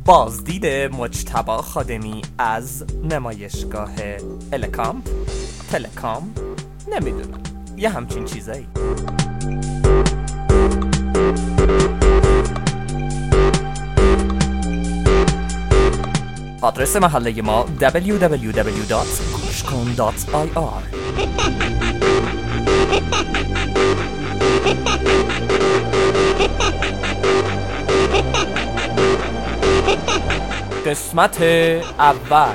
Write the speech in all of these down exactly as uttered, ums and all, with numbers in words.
بازدید مجتبی خادمی از نمایشگاه الکامپ تلکام نمیدونم یه همچین چیزایی. آدرس محله ما دبلیو دبلیو دبلیو دات گوشکن دات آی آر. قسمت اول.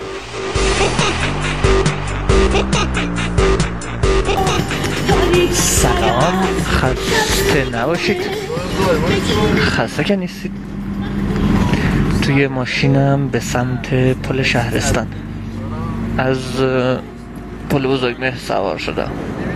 سلام، خسته نباشید. خسته که نیستید؟ توی ماشینم به سمت پل شهرستان از پل بزرگمهر سوار شدم.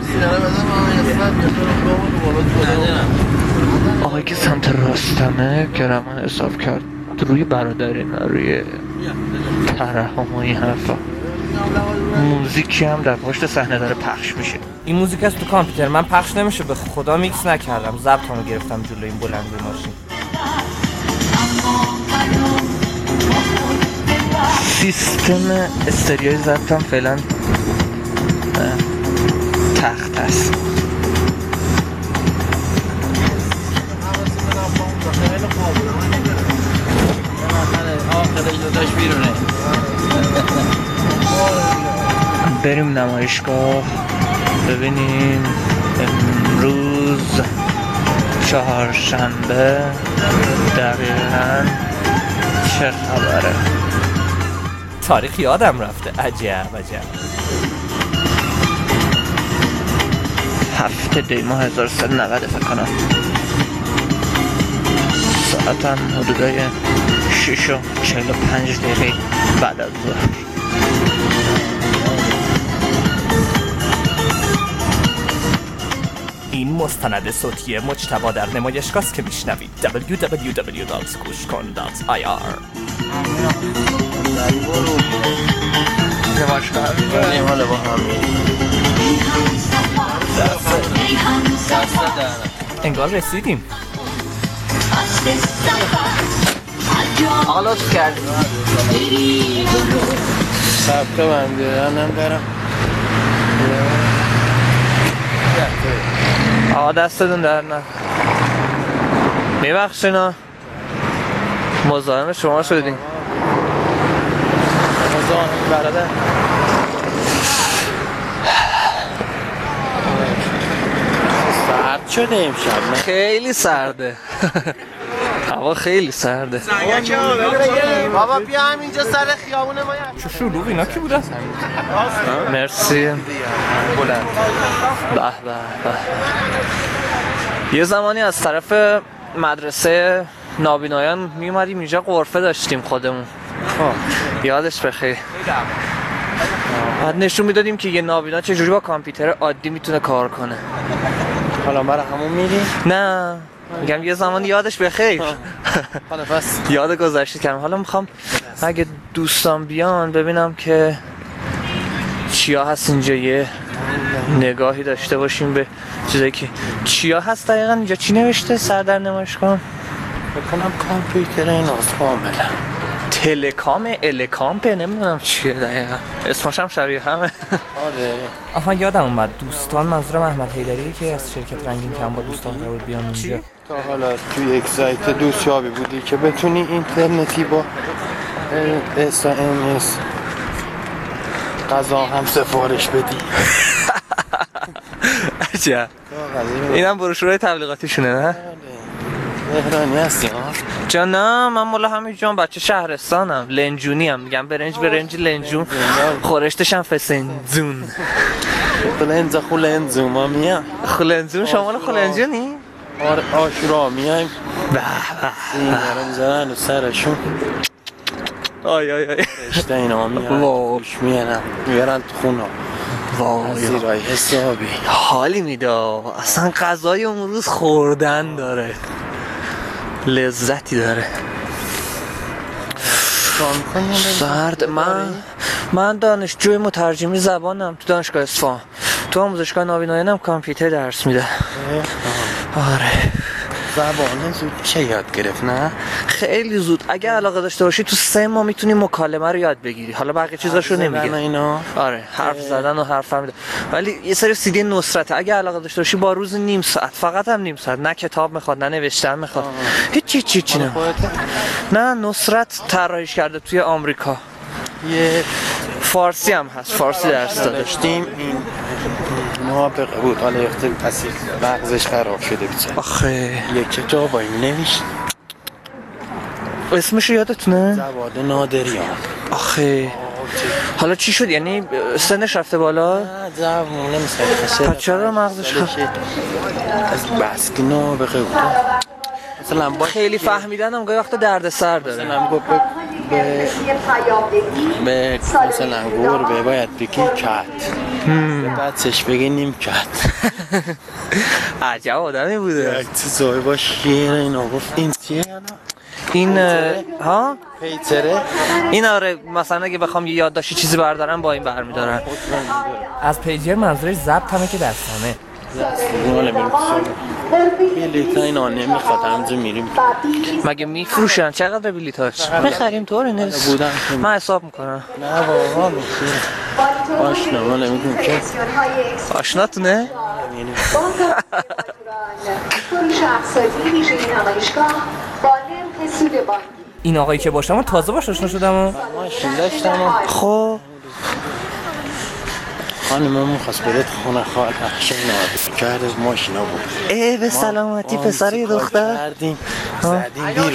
آقایی که سمت راستمه که رمان حساب کرد روی برادرین روی ترحم و این حرفا. موزیکی هم در پشت صحنه داره پخش میشه. این موزیک از تو کامپیوتر من پخش نمیشه، به خدا میکس نکردم، ضبطمو گرفتم جلوی این بلندگوی ماشین. سیستم استریوی ضبطم فعلا تخت است. بریم نمایشگاه ببینیم امروز چهارشنبه دقیقاً چه خبره. تاریخ یادم رفته. عجب عجب. هفته دی ماه هزار و سیصد و نود فکر کنم. ساعتم حدودای شش و چهل و پنج دقیقه بعد از ظهر. این مستند صوتی مجتبی در نمایشگاه است که میشنوید. دبلیو دبلیو دبلیو دات گوشکن دات آی آر. نمایشگاه بریم حالا با هم. انگار رسیدیم. آقا لطف کردیم سبقه بنده هم برم. آقا دستتون در نه میبخشینا مزاحم شما شدیم. مزاحم برادر. سرد شده امشب. خیلی سرده. هوا خیلی سرده. بابا بیا همینجا سر خیابون ما. چه شلوغ اینا کی بوده؟ مرسی. بلند. به به به. یه زمانی از طرف مدرسه نابینایان می اومدیم اینجا غرفه داشتیم خودمون. خب یادش بخیر. بعد نشون میدادیم که یه نابینا چجوری با کامپیوتر عادی میتونه کار کنه. حالا برای همون میری؟ نه میگم یه زمان یادش بخیر. حالا پس یاد گذشته کردم. حالا میخوام اگه دوستان بیان ببینم که چیا هست اینجا، یه نگاهی داشته باشیم به چیزایی که چیا هست دقیقا اینجا. چی نوشته سر در نمایشگاه؟ بکنم کامپیوتر ایناست کاملا. تلکام الکامپه نمیدونم چیه دقیقا. اسمش هم شبیه همه. آره. آها یادم اومد. دوستان منظورم احمد حیدری که از شرکت رنگین کم با دوستان قرار بیان اونجا. تا حالا توی یک سایت دوستیابی بودی که بتونی اینترنتی با اس ام اس غذا هم سفارش بدی؟ عجب. اینم بروشورهای تبلیغاتیشونه نه؟ مهرانی هستی ها؟ جا نه من مولا همین جان بچه شهرستانم. لنجونی هم میگم برنج برنج لنجون خورشتش هم فسنجون. خلنج خلنجون ما میام. خلنجون شمال خلنجونی؟ آره آشورا میایم. به به این دارم میزنن و سرشون آی آی آی رشته اینا میارن توش میارن میارن تو خونه وای زیرای حسابی حالی میده. اصلا غذای اون روز خوردن داره، لذتی داره. سرد. من من دانشجوی مترجمی زبانم تو دانشگاه اصفهان. تو آموزشگاه نابینایانم کامپیوتر درس میده. آره زبان زود چه یاد گرفت نه؟ خیلی زود. اگه علاقه داشته باشی تو سه ماه میتونی مکالمه رو یاد بگیری. حالا بقیه چیزاشو نمیگه. اینا آره حرف زدن و حرف فهمیدن. ولی یه سری سیدی نصرت اگه علاقه داشته باشی با روز نیم ساعت، فقط هم نیم ساعت، نه کتاب میخواد نه نوشتن میخواد، هیچ هیچ هیچ نه. نه نصرت طراحیش کرده توی آمریکا. یه فارسی هم هست، فارسی درس داده. داشتیم این موافقه بود، حالا یخته پسی مغزش خراب شده بیچاره. آخه یک جا با این نوشت اسمش یادتونه؟ جواد نادریان. آخه حالا چی شد؟ یعنی سنش رفته بالا؟ نه جوونه مثل پس چرا مغزش خراب؟ از بس که نابغه بود. مثلا با خیلی فهمیدن هم گاهی وقتا دردسر داره. مثلا گفت به به مثلا گربه باید بگی کت، به بچهش بگی نیم کت. عجب آدمی بوده. یک چیزایی با شیر اینا گفت این چیه؟ این ها؟ پیتره؟ این آره مثلا اگه بخوام یه یادداشتی چیزی بردارم با این برمیدارم. از پیجر منظورش ضبط همه که دستانه. ماله بریم بلیط ها اینا نمیخواد همجا میریم. مگه میفروشن؟ چقدر بلیطاش؟ میخریم طوری نیست. بودن من حساب میکنم. نه واقعا میخوره آشنا ماله میگم که آشناتونه؟ این آقایی که باشم من تازه باش آشنا شدم. ماشین داشتم. خب خانممون خواست بره خونه خواهد نقشه نادر کرده ماشینا بود. ای به سلامتی پسری دختر. کردیم زدیم بیرون.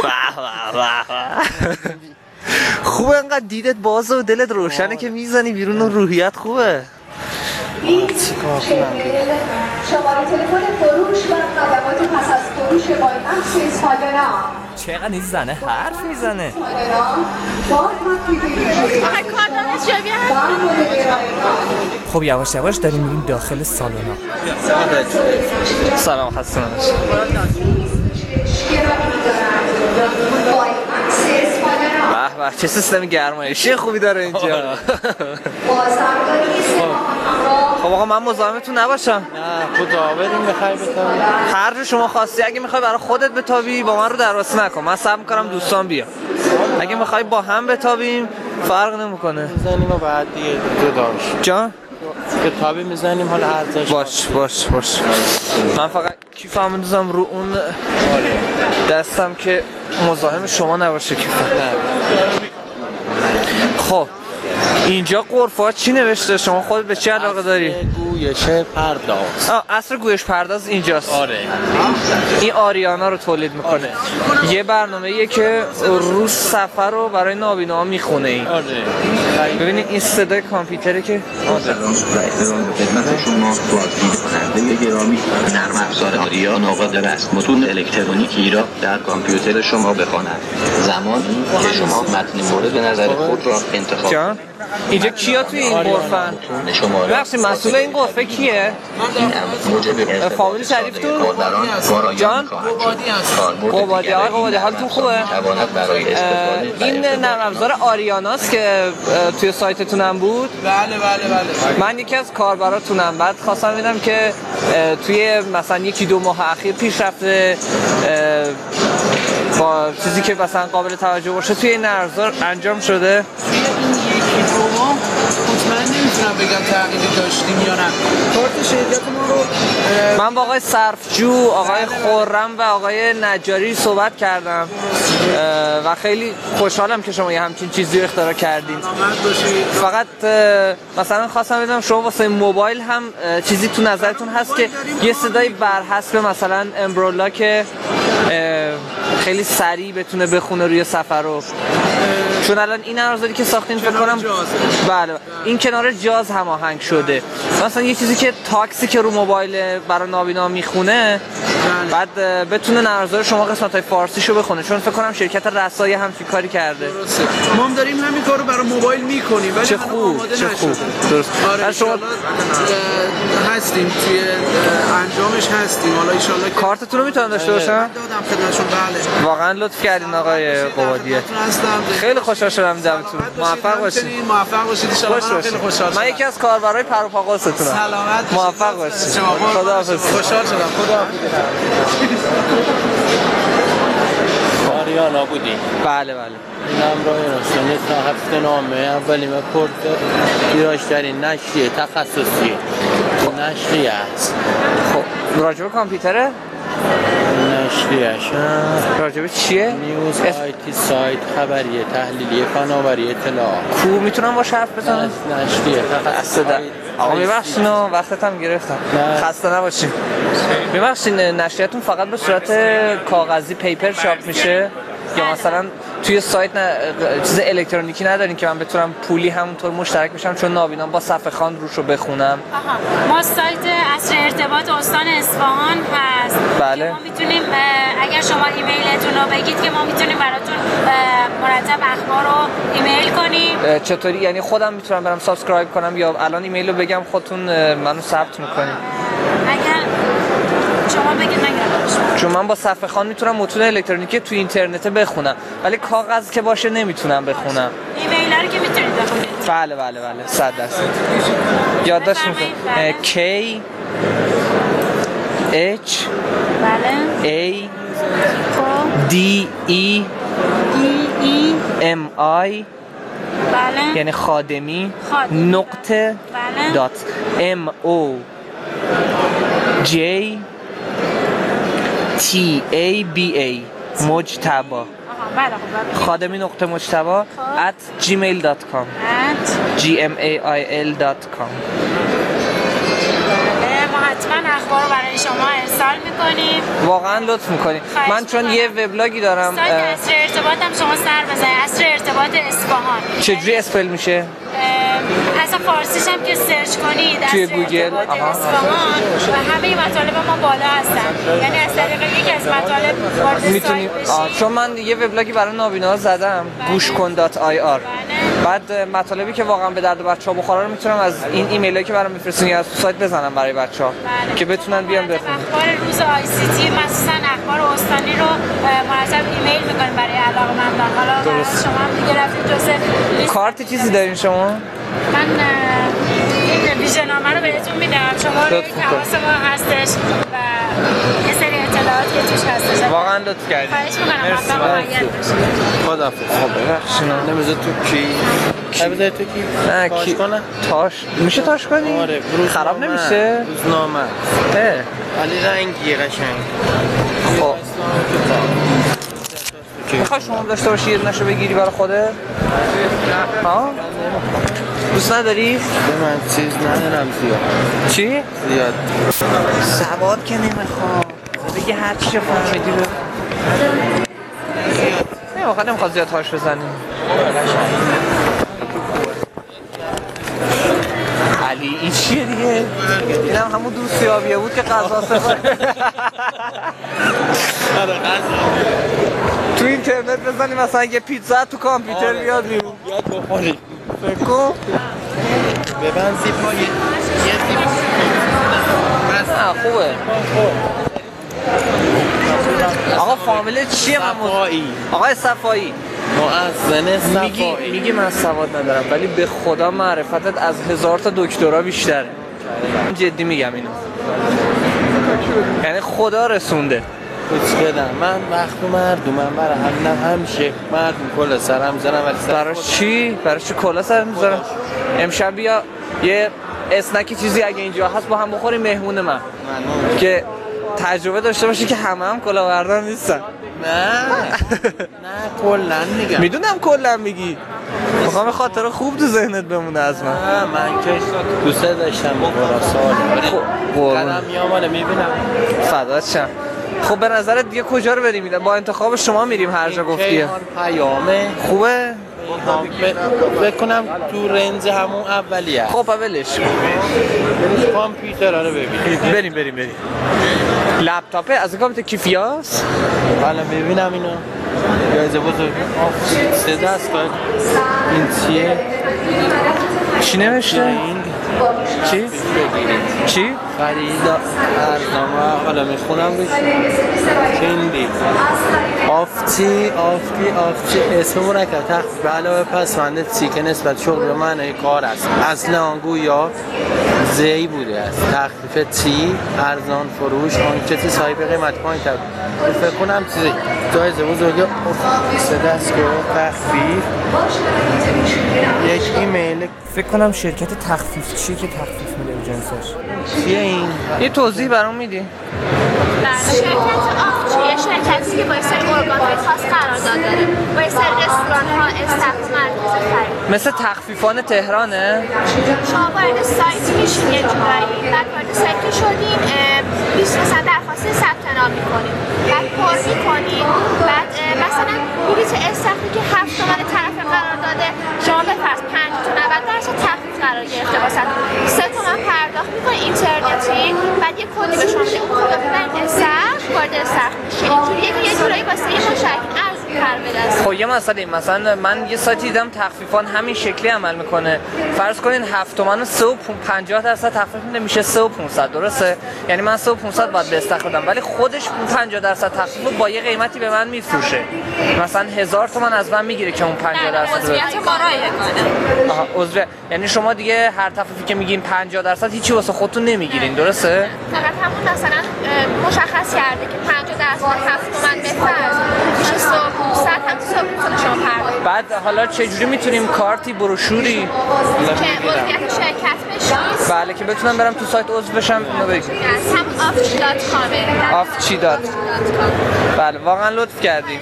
خوبه انقدر دیدت بازه و دلت روشنه که میزنی بیرون و روحیت خوبه. چیکار کنم دیگه؟ شماره تلفن فروش و خدمات پس از فروش با نقش اسپایدرا. چقدر این زنه حرف میزنه. خب یواش یواش داریم میریم داخل سالونا. سلام خسته نباشید. به به چه سیستم گرمایشی خوبی داره اینجا. خب آقا من مزاحمتون نباشم. نه خدا بریم بخوای بتابی. هر جو شما خواستی. اگه میخوای برای خودت بتابی با من رو درواسی نکن، من صبر میکنم دوستان بیان. اگه میخوای با هم بتابیم فرق نمیکنه. میزنیم و بعد دیگه جداش جان کتابی میزنیم حالا هر جاش باش باش باش. من فقط کیفم میندازم رو اون دستم که مزاحم شما نباشه کیفم. خب اینجا غرفات چی نوشته؟ شما خودت به چی علاقه داری؟ گویش پرداز. آه عصر گویش پرداز اینجاست. آره این آریانا رو تولید میکنه. آره. یه برنامه‌ایه که روز سفر رو برای نابیناها میخونه. این آره ببینید این صدای کامپیوتره که سلام و احترام به خدمت شما بازدید کننده گرامی. نرم افزار آریانا قادر است متون الکترونیکی را در کامپیوتر شما بخواند. زمانی که شما متن مورد نظر خود را انتخاب جان اینجا کیا توی این غرفن؟ بخشی مسئول این غرفه کیه؟ این موجب فامیل شریف تو؟ جان؟ قبادی های قبادی حالتون خوبه؟ این نرم افزار آریاناست که توی سایتتونم بود؟ بله بله بله. من یکی از کاربراتونم. بعد خواستم ببینم که توی مثلا یکی دو ماه اخیر پیش رفته با چیزی که مثلا قابل توجه باشه توی این نرم افزار انجام شده. شما مطمئن نمیتونم بگم تغییری داشتیم یا نه. کارت شرکت ما رو من با آقای صرفجو، آقای خرم و آقای نجاری صحبت کردم و خیلی خوشحالم که شما یه همچین چیزی رو اختراع کردین. فقط مثلا خواستم بدونم شما واسه موبایل هم چیزی تو نظرتون هست که یه صدای برحسب مثلا امبرولا که خیلی سریع بتونه بخونه روی سفر رو، چون الان این ارزاری که ساختین فکر کنم بله این کنار جاز هماهنگ شده. مثلا یه چیزی که تاکسی که رو موبایل برای نابینا میخونه بعد بتونه نرزار شما قسمت‌های فارسیشو بخونه، چون فکر کنم شرکت رسای همچین کاری کرده. ما هم داریم همین کارو برای موبایل میکنیم ولی چه خوب چه خوب. درست. آره شما هستیم توی انجامش هستیم. حالا ان شاءالله کارتتون رو میتونم داشته باشم؟ دادم خدمتشون. بله واقعا لطف کردین آقای قبادیه. خیلی خوشحال شدم دیدمتون. موفق باشید. موفق باشید ان شاءالله. من خیلی خوشحال شدم. من یکی از کاربرای پر و پا قرصتونم. سلامت موفق باشید. خداحافظ. خوشحال شدم. خداحافظ. آریانا بودی؟ بله بله. این همراه رسانه تا هفته نامه اولی ما پرت گیراشترین نشریه تخصصی نشریه است. خب راجب کامپیوتره؟ نشریهش راجب چیه؟ نیوز آیتی سایت خبریه تحلیلی فناوری اطلاعات. کو میتونم باشه حرف بزنم؟ نشریه تخصصی. آقا میبخشین و وقتت هم گرفتم. خسته نباشین. میبخشین نشریتون فقط به صورت کاغذی پیپر چاپ میشه یا مثلا توی سایت نه چیز الکترونیکی ندارین که من بتونم پولی همونطور مشترک بشم چون نابینام با صفحه خوان روش رو بخونم؟ آها ما سایت عصر ارتباط استان اصفهان هست. بله. ما میتونیم اگر شما ایمیلتون رو بگید که ما میتونیم براتون مرتب اخبار رو ایمیل کنیم. چطوری یعنی خودم میتونم برم سابسکرایب کنم یا الان ایمیل رو بگم خودتون منو ثبت میکنید؟ اگر شما بگید نگران چون من با صفحه خوان میتونم متون الکترونیکی تو اینترنت بخونم ولی کاغذ که باشه نمیتونم بخونم. ایمیل رو که میتونید بخونید. بله بله بله صد درصد. یادداشت میکنم. K H بله A D E E M I بله یعنی خادمی خادمی. نقطه بله. دات M O J T A B A مجتبا. بله خب خادمی نقطه مجتبا at gmail dot com at G M A I L dot com. ما حتما اخبار رو برای شما ارسال میکنیم. واقعا لطف میکنید. من چون یه وبلاگی دارم سایت عصر ارتباط هم شما سر بزنید. عصر ارتباط اصفهان. چجوری اسپل میشه؟ اصلا فارسیش هم که سرچ کنید توی عصر گوگل ارتباط اصفهان و همه مطالب ما بالا هستن. یعنی از طریق یکی از مطالب وارد میتونیم سایت بشید. چون من یه وبلاگی برای نابینا زدم گوش کن دات آی آر. بعد مطالبی که واقعا به درد بچه‌ها بخوره رو میتونم از این ایمیلایی که برام میفرستین یا از سایت بزنم برای بچه‌ها که بتونن بیان بخونن. اخبار روز آی سی تی مخصوصا اخبار استانی رو مرتب ایمیل میکنیم برای علاقه‌مندان. حالا درست. شما هم دیگه رفتید جزء کارت چیزی دارین شما؟ من این ویژنامه رو بهتون میدم. شما رو یک حواس ما هستش و یه سری اطلاعات که توش هستش. واقعا لطف کردید. خواهش میکنم موفق و معید باشید. خداحافظ. خب ببخشید. نمیذار تو کی؟ کی بذار تو کی؟ نه تاش کی کنه؟ تاش میشه تاش کنی؟ آره خراب نمیشه؟ روزنامه. اه. ولی رنگی قشنگ. خب میخوای شما هم داشته باشی یه نشو بگیری برای خودت؟ ها؟ دوست نداری؟ به من چیز ندارم زیاد. چی؟ زیاد سواد که نمیخواد بگه هر چی فهمیدی رو نه واقعا نمیخواد زیاد هاش بزنیم. علی این چیه دیگه؟ این هم همون دوستی آبیه بود که غذا سفر تو اینترنت بزنیم مثلا یه پیتزا تو کامپیوتر بیاد بیرون بیاد بخوری فکر کن ببند زیپا یه زیپ نه خوبه. آقا فامیل چیه من صفایی آقای صفایی مؤذن صفایی میگی میگی من سواد ندارم ولی به خدا معرفتت از هزار تا دکترا بیشتره. جدی میگم اینو یعنی خدا رسونده. کچ بدم من وقت مردمم برای همینم همیشه مردم کلا سرم زنم ولی برای چی؟ برای چی کلا سرم میذارم؟ امشب بیا یه اسنکی چیزی اگه اینجا هست با هم بخوریم مهمون من که تجربه داشته باشی که همه هم کلاهبردار نیستن. نه نه کلا میگم میدونم کلا میگی میخوام خاطر خوب تو ذهنت بمونه از من. نه من که دوست داشتم برا سال قدم میاماله میبینم فدات شم. خب به نظرت دیگه کجا رو بریم؟ با انتخاب شما میریم هر جا گفتیه. پیامه خوبه؟ بکنم تو رنج همون اولیه. خب اولش کامپیوتر رو ببینیم. بریم بریم بریم. لپتاپه از کامپیوتر کیفیاس؟ حالا ببینم اینو. یازه بزرگ. سه دست کار. این چیه؟ چی نوشته؟ این چی؟ چی؟ خرید ارزنامه حالا میخونم روش چندی آفتی آفتی آفتی اسم مرکب تخفیف علاوه پسمنده سی که نسبت شغل به معنای کار است. اصل آن گویا زی بوده است. تخفیف تی ارزان فروش آنچه تی صاحب قیمت پایین تر. فکر کنم چیزی جایزه بزرگ سه دستگاه تخفیف یک ایمیل. فکر کنم شرکت تخفیف چیه که تخفیف میده به جنسش. چیه این؟ یه توضیح برام میدی؟ شرکت آفچی یه شرکتی که با یه سری ارگان‌های خاص قرارداد داره، با یه سری رستوران‌ها استخدام مرکز خرید. مثل تخفیفان تهرانه؟ شما وارد سایت میشین یه جورایی، بعد وارد سایت که شدین بیست مثلا درخواست ثبت نام میکنین، بعد پر میکنین، بعد مثلا بلیط استخدامی که هفت تومن طرف قرار داده شما بفرض پنج تا نود درصد تخفیف قرار گرفته واسه سه تومن پرداخت میکنین اینترنتی، بعد یه کدی به شما میده، اون کد رو ببرین استخر وارد استخر میشین. اینجوریه که یه جورایی واسه یه مشترک ارزی پر بدست. خب یه مسئله مثلا من یه سایتی دیدم تخفیفان همین شکلی عمل میکنه. فرض کنین هفت تومن و سه و پنجاه درصد تخفیف میده میشه سه و پانصد، درسته؟ یعنی من سه و پانصد باید به استخر بدم ولی خودش پنجاه درصد تخفیف رو با یه قیمتی به من میفروشه. مثلا هزار تومن از من میگیره که اون پنجاه درصد عضویت ما رایه کنه. آها عضو، یعنی شما دیگه هر تخفیفی که میگین پنجاه درصد هیچی واسه خودتون نمیگیرین، درسته؟ فقط همون مثلا مشخص کرده که پنجاه درصد هفت تومن بفرض میشه سه و پانصد هم سه و پانصد شما پرداخت. بعد حالا چجوری میتونیم کارتی بروشوری که عضویت شرکت بشید؟ بله که بتونم برم تو سایت عضو بشم اینو بگید. هم آفچی دات کامه. آفچی دات بله واقعا لطف کردی.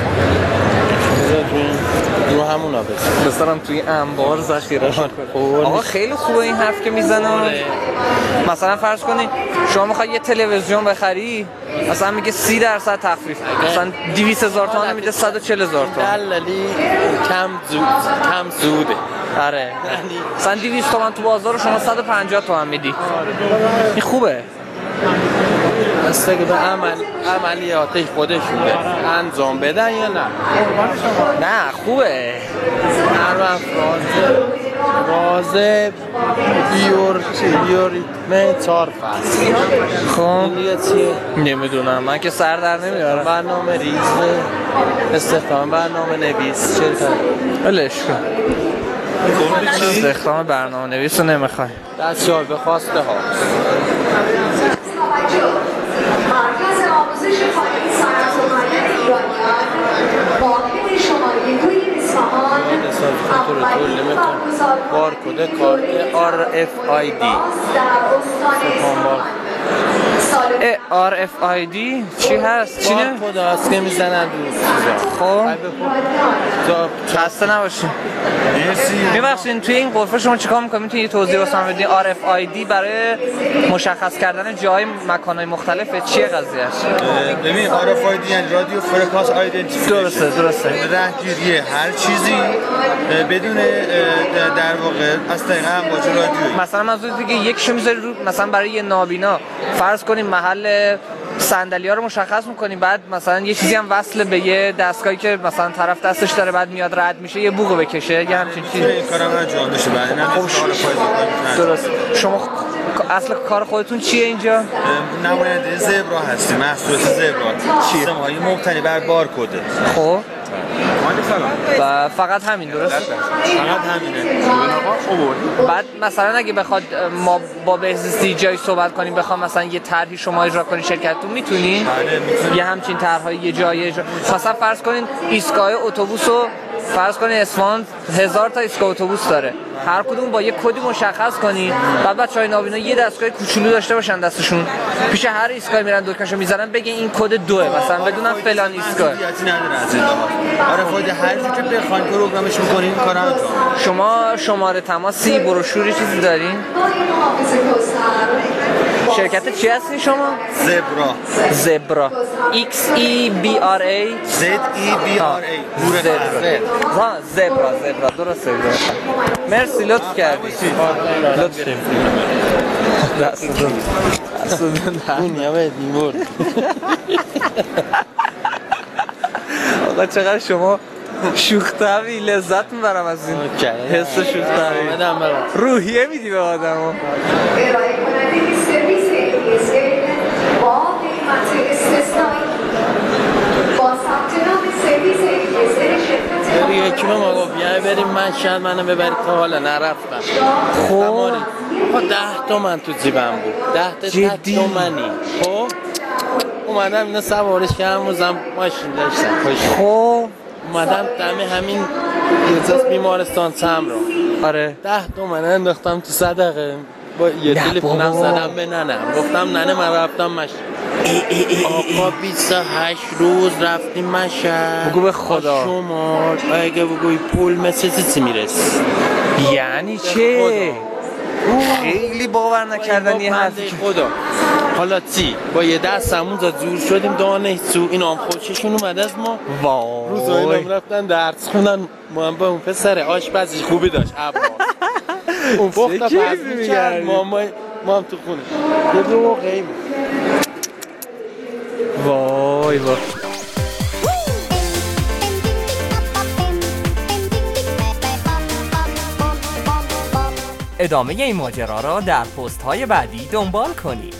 رو همونا بس بذارم توی انبار ذخیره شد. آقا خیلی خوبه این حرف که میزنه. مثلا فرض کنی شما میخوای یه تلویزیون بخری مثلا میگه سی درصد تخفیف، مثلا دویست هزار تومان میده صد و چهل هزار تومان. دلالی کم زود کم زوده. آره مثلا دویست تومان تو بازار شما صد و پنجاه تومان میدی. این خوبه. است که به عمل عملیاتش خودشونه انجام بدن یا نه؟ نه خوبه. هر وقت راز راز بیور بیوریتم چهار فصل. خب دیگه چیه؟ نمیدونم من که سر در نمیارم. برنامه ریز استخدام برنامه نویس چه ولش کن. استخدام برنامه نویس رو نمیخوای. دستیار به خواسته ها. مرکز آموزش فنی صنعت و معدن ایرانیان واحد شماره دوی اصفهان اولین کارگزار بارکد کارت آر اف آی دی در استان آر اف آی دی چی هست؟ چی نه؟ بارکد هست که میزنن خب خسته نباشین. میبخشین توی این غرفه شما چیکار میکنید؟ میتونید یه توضیح واسم بدین؟ آر اف آی دی برای مشخص کردن جای مکانهای مختلفه چیه قضیهش؟ ببین آر اف آی دی یعنی رادیو فرکانس آیدنتیفیکیشن. درسته درسته. راهگیری هر چیزی بدون در واقع از طریق امواج رادیویی. مثلا منظور دیگه یکیشو میذاری رو مثلا برای یه نابینا فرض کنیم محل صندلی‌ها رو مشخص می‌کنیم، بعد مثلا یه چیزی هم وصل به یه دستگاهی که مثلا طرف دستش داره بعد میاد رد میشه یه بوق بکشه یه همچین چیزی. این کارم انجام بشه بعد نه درست. شما اصل کار خودتون چیه اینجا؟ نماینده زبرا هستیم. محصولات زبرا چیه؟ سیستم‌های مبتنی بر بارکد. خب و فقط همین درست؟ فقط همینه. بعد مثلا اگه بخواد ما با بهزیستی جای صحبت کنیم بخوام مثلا یه طرحی شما اجرا کنین شرکتتون میتونین؟ یه همچین طرح‌های یه جایی اجرا مثلا فرض کنین ایستگاه اتوبوس رو فرض کنین اصفهان هزار تا ایستگاه اتوبوس داره، هر کدوم با یه کدی مشخص کنین، بعد بچهای نابینا یه دستگاه کوچولو داشته باشن دستشون پیش هر ایستگاه میرن دکمه‌شو میزنن بگین این کد دوه مثلا بدونن فلان ایستگاه. آره فایده هر جور که بخواید پروگرامش می‌کنین کارا انجام. شما شماره تماسی بروشوری چیزی دارین؟ شرکت چی هستی شما؟ زبرا. زبرا X E B R A Z E B R A زبرا زبرا زبرا درسته درسته. مرسی لطف کردی. لطف کردی. دستتون دستتون دنیا به دیوار. آقا چقدر شما شوخ طبعی لذت میبرم از این حس شوخ طبعی. روحیه میدی به آدمو. ارائه کننده سرویس مشهد منو ببرید تا حالا نرفتم. خب زمانی خب ده تومن تو جیبم بود، ده تا جدی؟ تک تومنی. خب اومدم اینو سوارش کردم و زم ماشین داشتم خوش. خب اومدم دم همین یه بیمارستان تمرین. آره ده تومن انداختم تو صدقه، با یه نه تلفنم بابا. زدم به ننم، گفتم ننه من رفتم مشهد. آقا بیست و هشت روز رفتیم مشهد. بگو به خدا. شما اگه بگوی پول مثل چیزی میرسه. یعنی چه؟ خیلی باور نکردنی یه حرفی. خدا. حالا چی؟ با یه دست همون زد زور شدیم دانه سو این آم خوششون اومد از ما. وای روزایی هم رفتن درس خوندن. ما هم با اون پسر آشپزی خوبی داشت عباس. اون پخت پس میکرد ما ما ما هم تو خونه یه دو موقعی وای وای. ادامه این ماجرا را در پست های بعدی دنبال کنید.